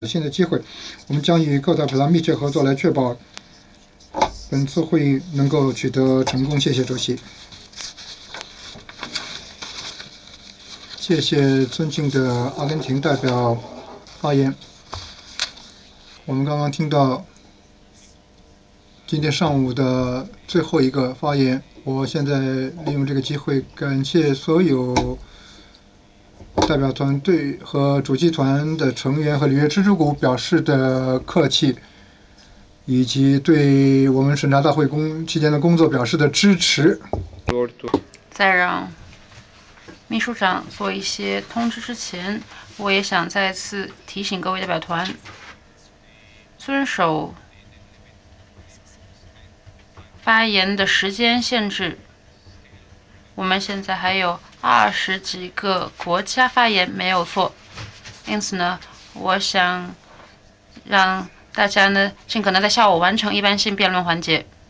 新的机会，我们将与各代表密切合作，来确保本次会议能够取得成功。谢谢主席。谢谢尊敬的阿根廷代表发言。我们刚刚听到今天上午的最后一个发言，我现在利用这个机会感谢所有代表团队和主席团的成员和里约支持股表示的客气，以及对我们审查大会期间的工作表示的支持。 在让秘书长做一些通知之前，我也想再次提醒各位代表团遵守发言的时间限制。我们现在还有20几个国家发言，没有错。因此呢，我想让大家呢尽可能在下午完成一般性辩论环节。